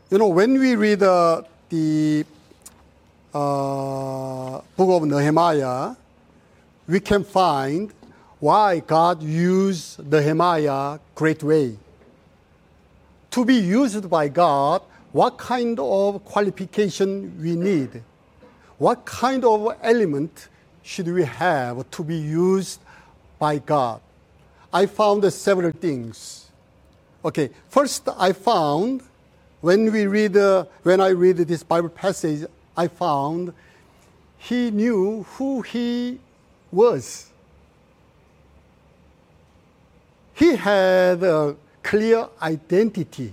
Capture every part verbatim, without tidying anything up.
You know, when we read uh, the uh, book of Nehemiah, we can find why God used Nehemiah great way. To be used by God, what kind of qualification we need? What kind of element should we have to be used by God? I found several things. Okay, first I found, when we read, uh, when I read this Bible passage, I found he knew who he was. He had a clear identity.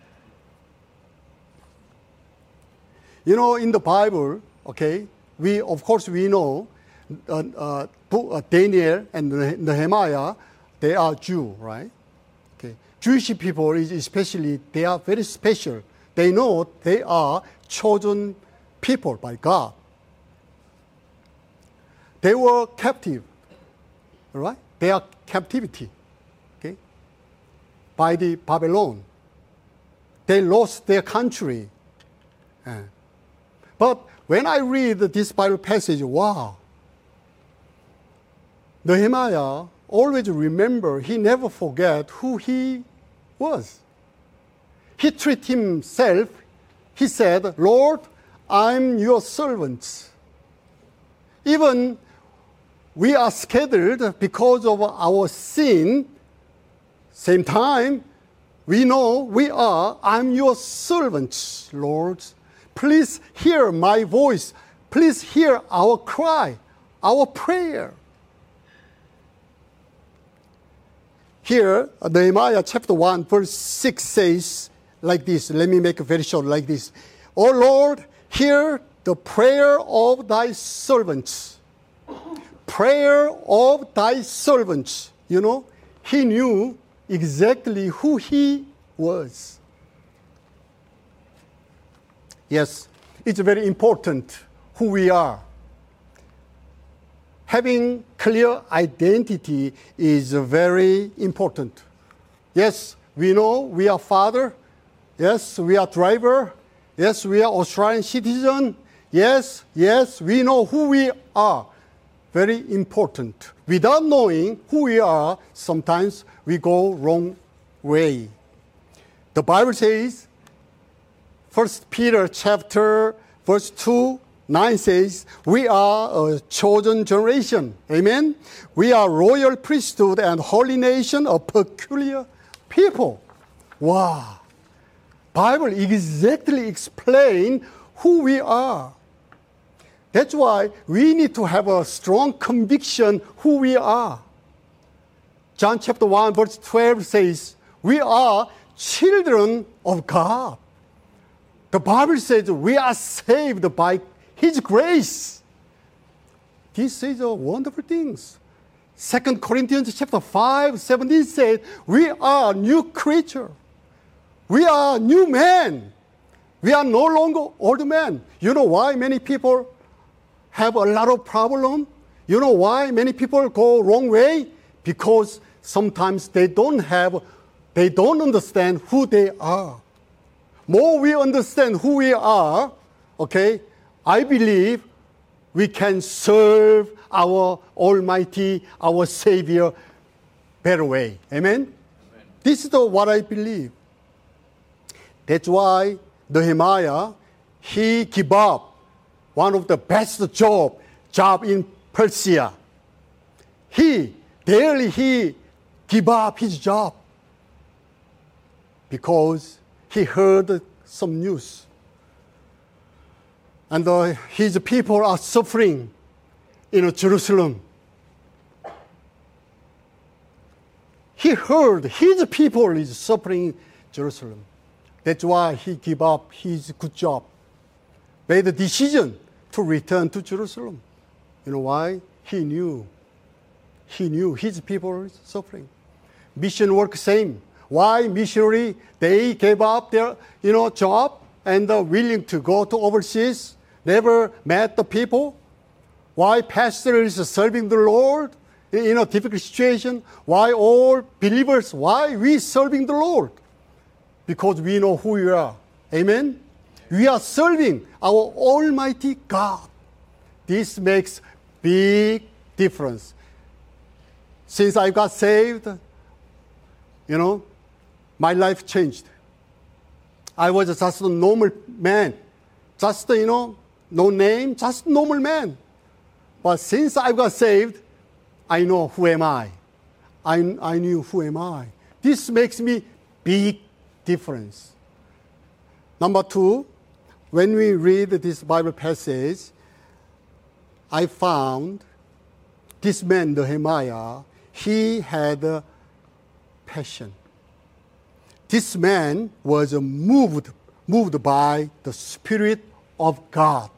You know, in the Bible, okay, we, of course, we know uh, uh, uh, Daniel and Nehemiah, they are Jew, right? Okay. Jewish people, especially, they are very special. They know they are chosen people by God. They were captive, right? They are captivity, okay, by the Babylon. They lost their country. Uh, but when I read this Bible passage, wow, Nehemiah always remember, he never forget who he was. He treated himself, he said, Lord, I'm your servant. Even we are scattered because of our sin, same time, we know we are, I'm your servant, Lord. Please hear my voice. Please hear our cry, our prayer. Here, Nehemiah chapter one, verse six says like this. Let me make it very short like this. Oh Lord, hear the prayer of thy servants. Prayer of thy servants. You know, he knew exactly who he was. Yes, it's very important who we are. Having clear identity is very important. Yes, we know we are father. Yes, we are driver. Yes, we are Australian citizen. Yes, yes, we know who we are. Very important. Without knowing who we are, sometimes we go wrong way. The Bible says, First Peter chapter verse two, nine says, we are a chosen generation. Amen? We are royal priesthood and holy nation, a peculiar people. Wow. Bible exactly explain who we are. That's why we need to have a strong conviction who we are. John chapter one verse twelve says, we are children of God. The Bible says we are saved by His grace. This is a wonderful thing. Second Corinthians chapter five, seventeen says, we are new creature. We are new men. We are no longer old men. You know why many people have a lot of problem? You know why many people go wrong way? Because sometimes they don't have, they don't understand who they are. More we understand who we are, okay, I believe we can serve our Almighty, our Savior, better way. Amen? Amen. This is the, what I believe. That's why Nehemiah, he gave up one of the best job, job in Persia. He, daily he gave up his job because he heard some news. And uh, his people are suffering in Jerusalem. He heard his people is suffering in Jerusalem. That's why he gave up his good job, made a decision to return to Jerusalem. You know why? He knew. He knew his people were suffering. Mission work same. Why missionary, they gave up their, you know, job and are willing to go to overseas, never met the people? Why pastor is serving the Lord in a difficult situation? Why all believers, why we serving the Lord? Because we know who we are. Amen? We are serving our Almighty God. This makes big difference. Since I got saved, you know, my life changed. I was just a normal man. Just, you know, no name, just normal man. But since I got saved, I know who am I. I, I knew who am I. This makes me big difference. Number two, when we read this Bible passage, I found this man, Nehemiah, he had a passion. This man was moved, moved by the Spirit of God.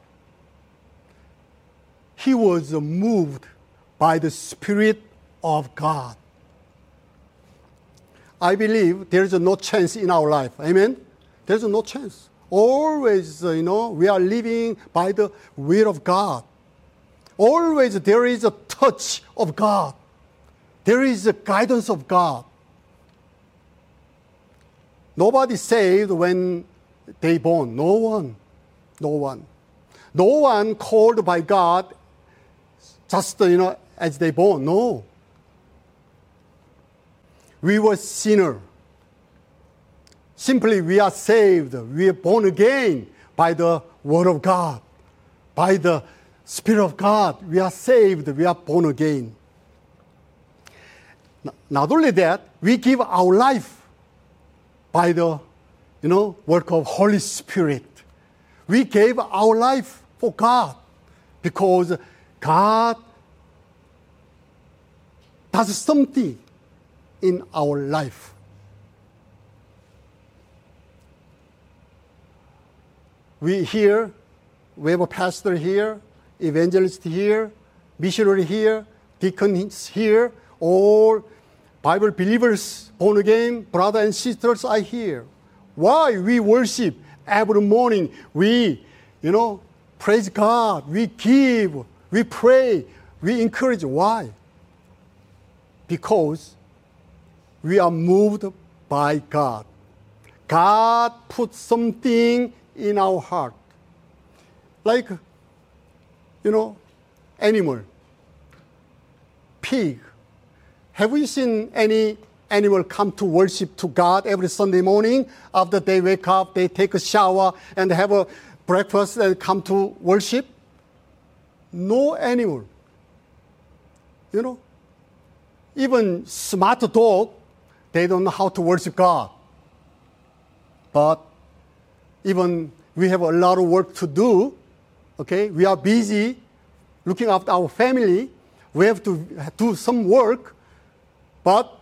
He was moved by the Spirit of God. I believe there is no chance in our life. Amen? There's no chance. Always, you know, we are living by the will of God. Always there is a touch of God. There is a guidance of God. Nobody saved when they born. No one. No one. No one called by God just, you know, as they born. No. We were sinner. Simply we are saved. We are born again by the Word of God. By the Spirit of God. We are saved. We are born again. Not only that, we give our life by the, you know, work of Holy Spirit. We gave our life for God because God does something in our life. We here, we have a pastor here, evangelist here, missionary here, deacons here, all Bible believers, born again, brothers and sisters are here. Why? We worship every morning. We, you know, praise God. We give. We pray. We encourage. Why? Because we are moved by God. God put something in our heart. Like, you know, animal, pig. Have you seen any animal come to worship to God every Sunday morning? After they wake up, they take a shower and have a breakfast and come to worship? No animal. You know, even smart dog, they don't know how to worship God. But even we have a lot of work to do, okay? We are busy looking after our family. We have to do some work. But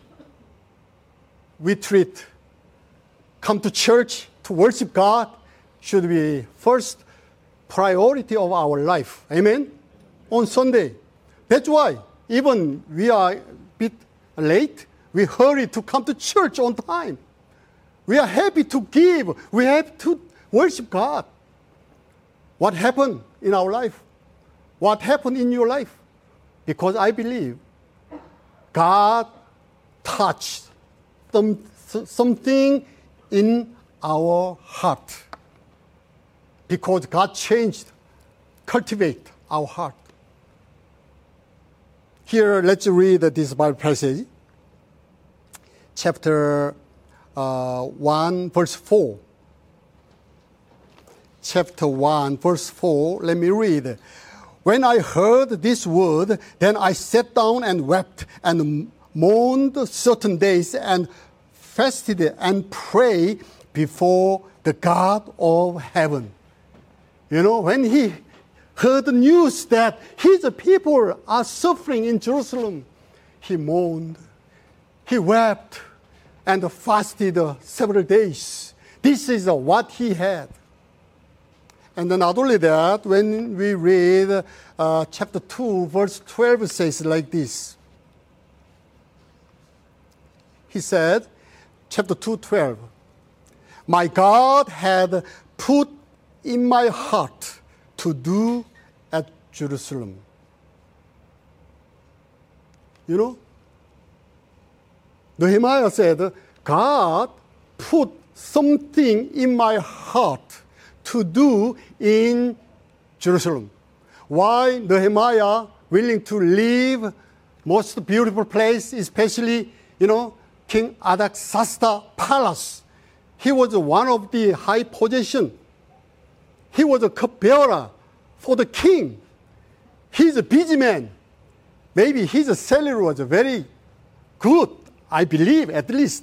we treat, come to church to worship God should be first priority of our life. Amen? On Sunday. That's why even we are a bit late, we hurry to come to church on time. We are happy to give. We have to worship God. What happened in our life? What happened in your life? Because I believe God touched some, something in our heart. Because God changed, cultivate our heart. Here, let's read this Bible passage. Chapter uh, one, verse four. Chapter one, verse four. Let me read. When I heard this word, then I sat down and wept and mourned certain days and fasted and prayed before the God of heaven. You know, when he heard the news that his people are suffering in Jerusalem, he mourned, he wept, and fasted several days. This is what he had. And then not only that, when we read uh, chapter two, verse twelve, it says like this. He said, chapter two, twelve, my God had put in my heart to do at Jerusalem. You know, Nehemiah said, God put something in my heart to do in Jerusalem. Why Nehemiah willing to leave most beautiful place, especially, you know, King Artaxerxes' palace. He was one of the high position. He was a cupbearer for the king. He's a busy man. Maybe his salary was very good, I believe, at least.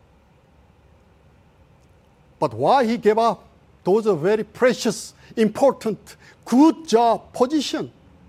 But why he gave up? Those are very precious, important, good job, position.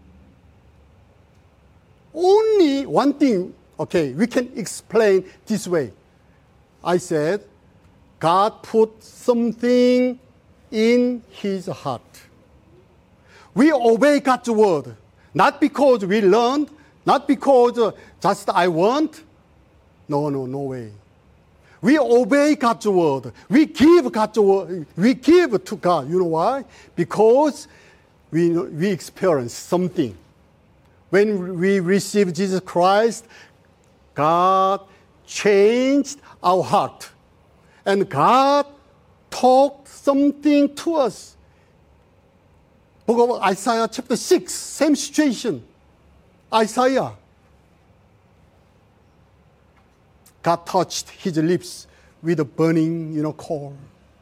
Only one thing, okay, we can explain this way. I said, God put something in his heart. We obey God's word, not because we learned, not because uh, just I want. No, no, no way. We obey God's word. We give God's word. We give to God. You know why? Because we, we experience something. When we receive Jesus Christ, God changed our heart. And God talked something to us. Book of Isaiah chapter six, same situation. Isaiah. God touched his lips with a burning, you know, coal.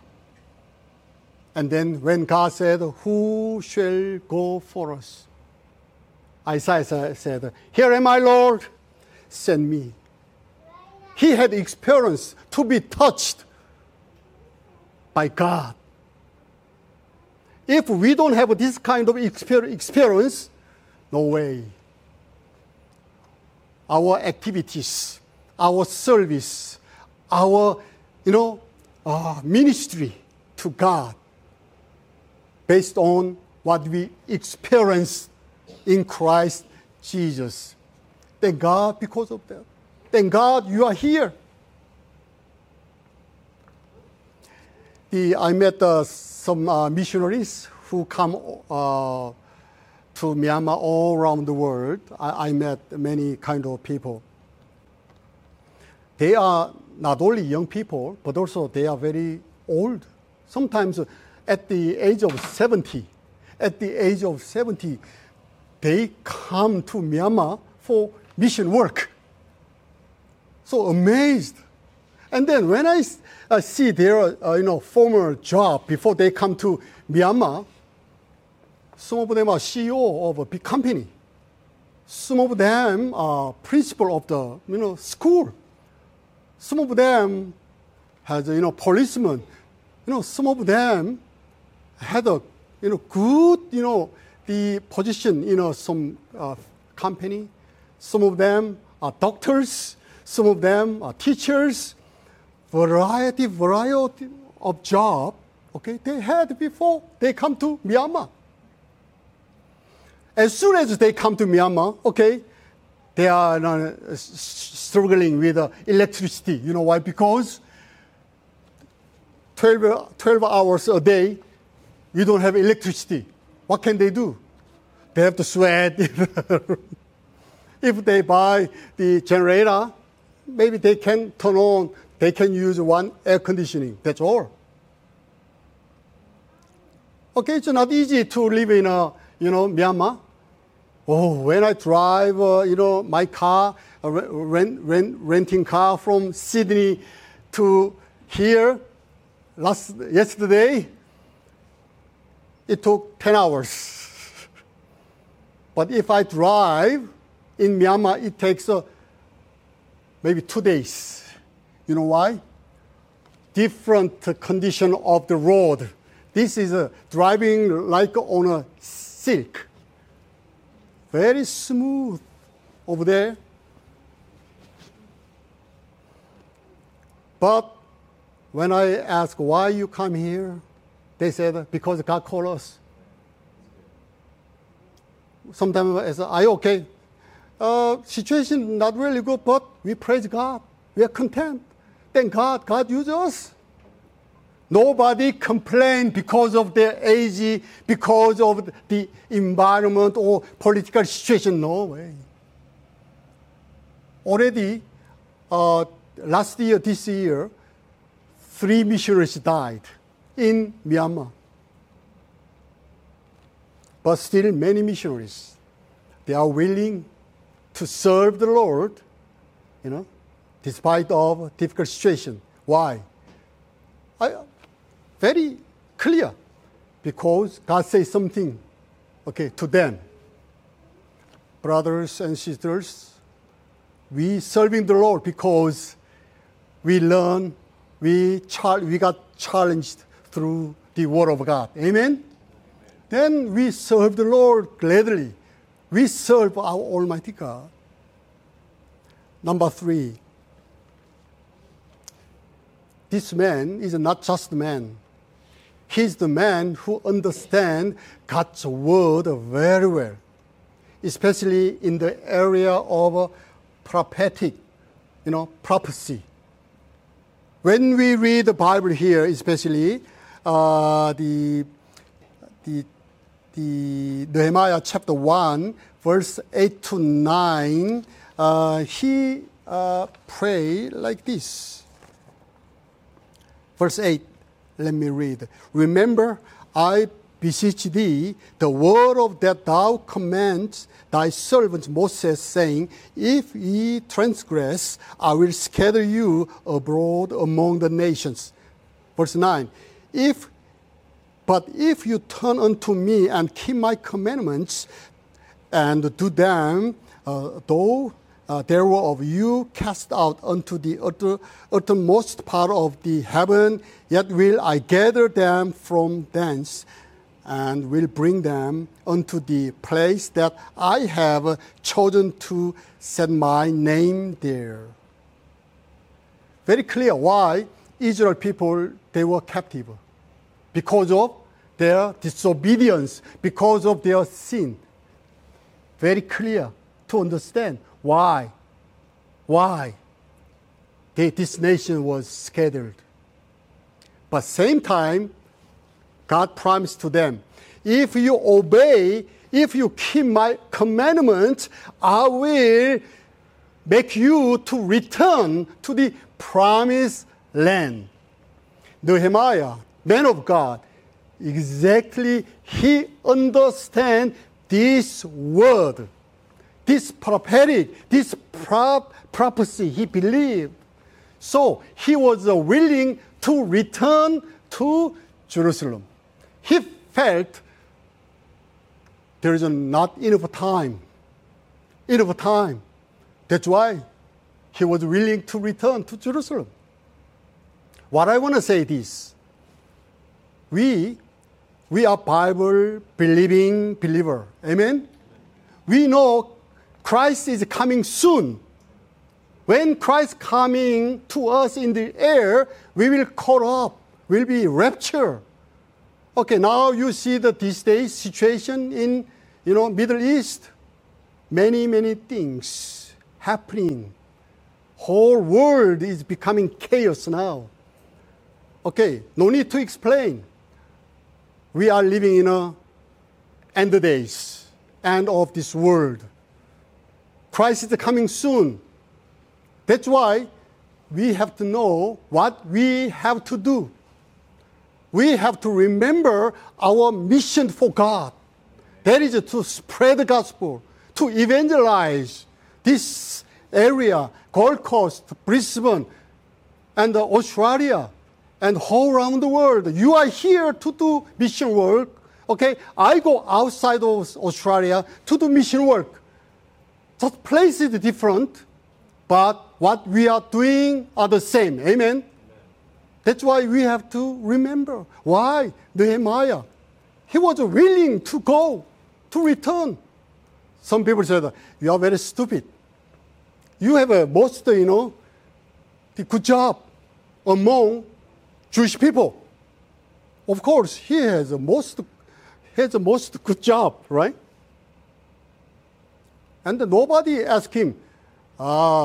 And then when God said, who shall go for us? Isaiah said, here am I, Lord, send me. He had experience to be touched by God. If we don't have this kind of experience, no way. Our activities, our service, our, you know, uh, ministry to God, based on what we experienced in Christ Jesus. Thank God because of that. Thank God you are here. The, I met uh, some uh, missionaries who come uh, to Myanmar all around the world. I, I met many kind of people. They are not only young people, but also they are very old. Sometimes at the age of seventy, at the age of seventy, they come to Myanmar for mission work. So amazed. And then when I uh, see their uh, you know, former job before they come to Myanmar, some of them are C E O of a big company. Some of them are principal of the you know, school. Some of them has a you know, policeman. You know, some of them had a you know, good you know, the position in you know, some uh, company. Some of them are doctors. Some of them are teachers. Variety, variety of job, okay, they had before they come to Myanmar. As soon as they come to Myanmar, okay, they are uh, struggling with uh, electricity. You know why? Because twelve, twelve hours a day, you don't have electricity. What can they do? They have to sweat. If they buy the generator, maybe they can turn on, they can use one air conditioning. That's all. Okay, it's not easy to live in, uh, you know, Myanmar. Oh, when I drive, uh, you know, my car, uh, rent, rent, renting car from Sydney to here, last yesterday, it took ten hours. But if I drive in Myanmar, it takes uh, maybe two days. You know why? Different condition of the road. This is uh, driving like on a silk. Very smooth over there. But when I ask why you come here, they said, because God called us. Sometimes I say, are you okay? Uh, situation not really good, but we praise God. We are content. Thank God, God uses us. Nobody complained because of their age, because of the environment or political situation. No way. Already, uh, last year, this year, three missionaries died in Myanmar. But still many missionaries, they are willing to serve the Lord, you know, despite of difficult situation. Why? I, very clear. Because God says something, okay, to them. Brothers and sisters, we serving the Lord because we learn, we, char- we got challenged through the Word of God. Amen? Then we serve the Lord gladly. We serve our Almighty God. Number three, this man is not just a man. He's the man who understands God's word very well, especially in the area of prophetic, you know, prophecy. When we read the Bible here, especially uh, the, the, the Nehemiah chapter one, verse eight to nine, uh, he uh, prayed like this. Verse eight. Let me read. Remember, I beseech thee, the word of that thou commandest thy servant Moses, saying, if ye transgress, I will scatter you abroad among the nations. Verse nine. If, but if you turn unto me and keep my commandments and do them, uh, though Uh, there were of you cast out unto the utter, uttermost part of the heaven, yet will I gather them from thence, and will bring them unto the place that I have chosen to set my name there. Very clear why Israel people, they were captive. Because of their disobedience, because of their sin. Very clear to understand. Why? Why? They, this nation was scattered. But same time, God promised to them, if you obey, if you keep my commandments, I will make you to return to the promised land. Nehemiah, man of God, exactly he understands this word. This prophetic, this prop, prophecy, he believed. So he was uh, willing to return to Jerusalem. He felt there is not enough time. Enough time. That's why he was willing to return to Jerusalem. What I want to say is, we, we are Bible-believing believer. Amen? We know Christ is coming soon. When Christ coming to us in the air, we will caught up, will be raptured. Okay, now you see the these days situation in, you know, Middle East. Many, many things happening. Whole world is becoming chaos now. Okay, no need to explain. We are living in a end days, end of this world. Christ is coming soon. That's why we have to know what we have to do. We have to remember our mission for God. That is to spread the gospel, to evangelize this area, Gold Coast, Brisbane, and Australia, and all around the world. You are here to do mission work. Okay, I go outside of Australia to do mission work. Just place is different, but what we are doing are the same. Amen? Amen. That's why we have to remember. Why? Nehemiah, he was willing to go, to return. Some people said, you are very stupid. You have a most, you know, the good job among Jewish people. Of course, he has a most, has a most good job, right? And nobody asked him. Uh,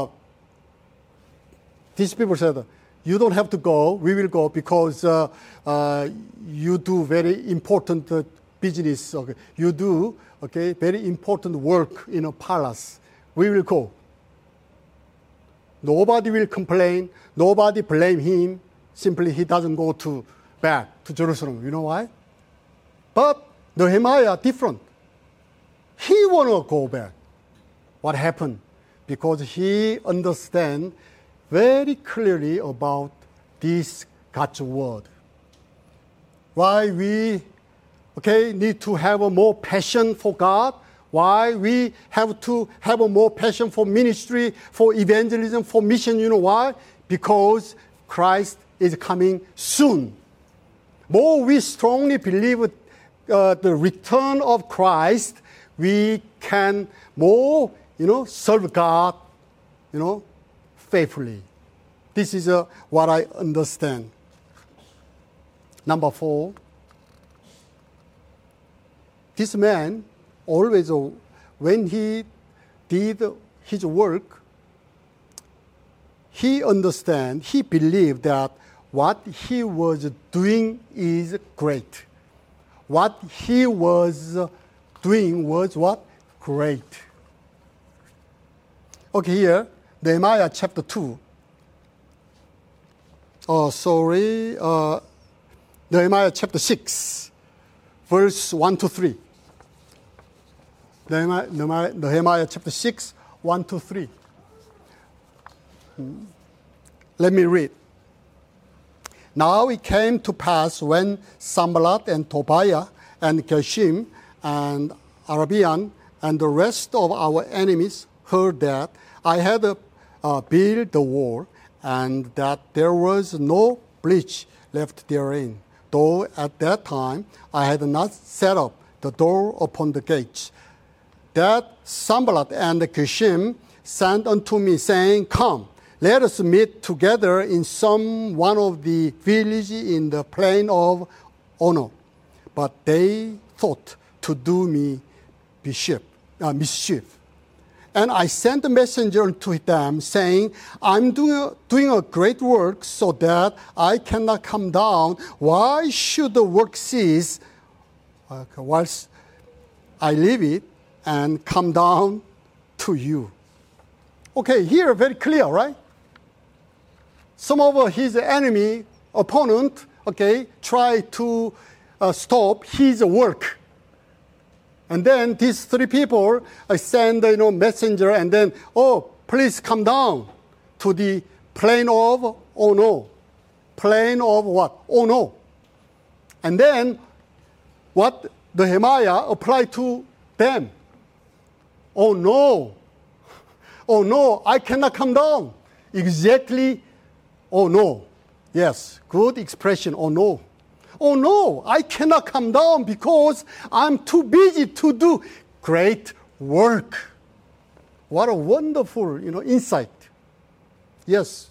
these people said, you don't have to go, we will go because uh, uh, you do very important uh, business. Okay? You do okay, very important work in a palace. We will go. Nobody will complain. Nobody blame him. simply he doesn't go to back to Jerusalem. You know why? But Nehemiah different. He want to go back. What happened? Because he understand very clearly about this God's word. Why we okay need to have a more passion for God? Why we have to have a more passion for ministry, for evangelism, for mission? You know why? Because Christ is coming soon. More we strongly believe uh, the return of Christ, we can more, you know, serve God, you know, faithfully. This is uh, what I understand. Number four, this man always, uh, when he did his work, he understand, he believed that what he was doing is great. What he was doing was what? Great. Okay, here, Nehemiah chapter two. Oh, sorry. Uh, Nehemiah chapter six, verse one to three. Nehemiah, Nehemiah, Nehemiah chapter six, one to three. Hmm. Let me read. Now it came to pass when Sanballat and Tobiah and Geshem and Arabian and the rest of our enemies heard that I had uh, built the wall and that there was no breach left therein, though at that time I had not set up the door upon the gates. That Sanballat and Geshem sent unto me, saying, Come, let us meet together in some one of the villages in the plain of Ono. But they thought to do me mischief. Uh, mischief. And I sent a messenger unto them, saying, I'm doing a, doing a great work, so that I cannot come down. Why should the work cease uh, whilst I leave it and come down to you? Okay, here very clear, right? Some of his enemy, opponent, okay, try to uh, stop his work. And then these three people uh, send, you know, messenger and then, oh, please come down to the plain of Ono. Plain of what? Ono. And then what Nehemiah applied to them. Oh no. Oh no, I cannot come down. Exactly. Oh no. Yes, good expression. Oh no. Oh no, I cannot come down because I'm too busy to do great work. What a wonderful, you know, insight. Yes.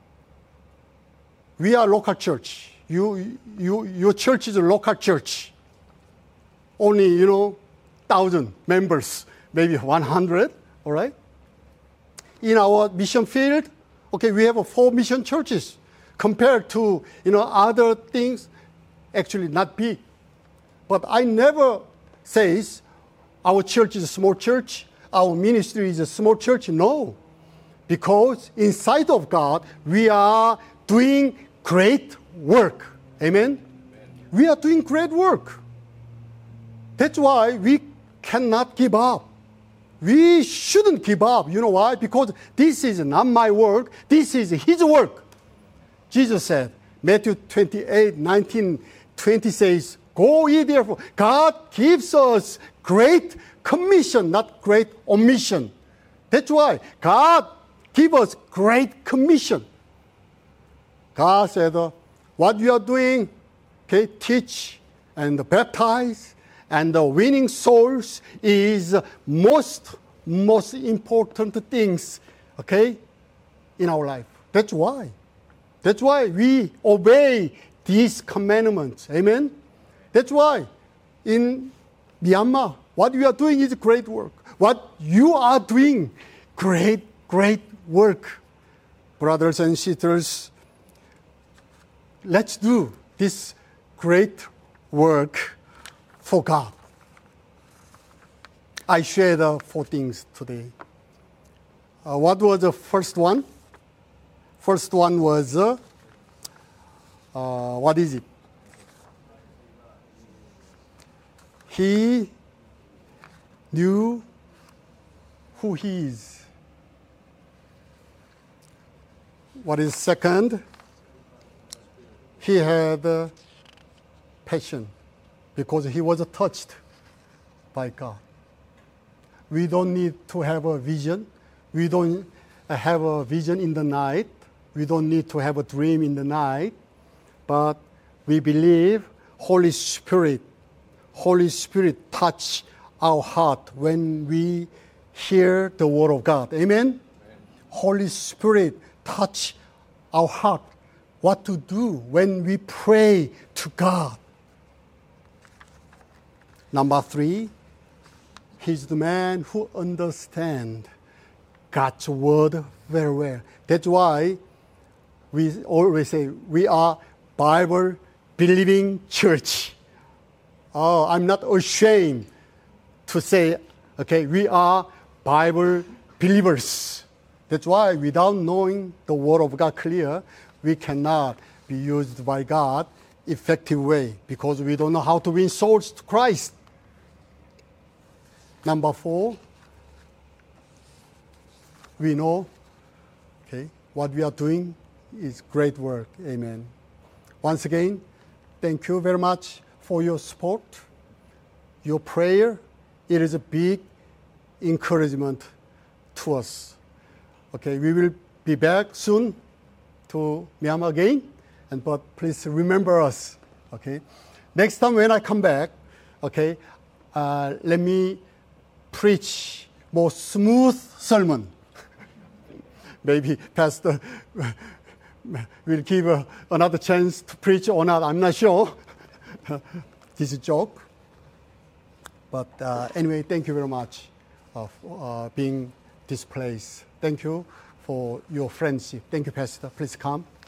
We are local church. You, you, your church is a local church. Only, you know, thousand members, maybe one hundred, all right? In our mission field, okay, we have four mission churches compared to, you know, other things, actually not big. But I never says our church is a small church, our ministry is a small church. No, because inside of God, we are doing great work. Amen? Amen. We are doing great work. That's why we cannot give up. We shouldn't give up. You know why? Because this is not my work. This is His work. Jesus said, Matthew twenty-eight, nineteen, twenty says, go ye therefore. God gives us great commission, not great omission. That's why God gives us great commission. God said, uh, what you are doing, okay, teach and baptize and uh, winning souls is most, most important things, okay, in our life. That's why. That's why we obey these commandments. Amen? That's why in Myanmar, what we are doing is great work. What you are doing, great, great work. Brothers and sisters, let's do this great work for God. I shared uh, four things today. Uh, what was the first one? First one was uh, uh, what is it? He knew who he is. What is second? He had uh, passion because he was touched by God. We don't need to have a vision. We don't have a vision in the night. We don't need to have a dream in the night. But we believe Holy Spirit, Holy Spirit touch our heart when we hear the Word of God. Amen? Amen. Holy Spirit touch our heart. What to do when we pray to God. Number three, he's the man who understands God's word very well. That's why we always say we are Bible believing church. Oh, I'm not ashamed to say, okay, we are Bible believers. That's why without knowing the word of God clear, we cannot be used by God effective way because we don't know how to win souls to Christ. Number four, we know, okay, what we are doing is great work. Amen. Once again, thank you very much for your support, your prayer. It is a big encouragement to us. Okay, we will be back soon to Myanmar again, and but please remember us. Okay, next time when I come back, okay, uh, let me preach more smooth sermon. Maybe Pastor will give uh, another chance to preach or not. I'm not sure. This is a joke. But uh, anyway, thank you very much uh, for uh, being this place. Thank you for your friendship. Thank you, Pastor. Please come.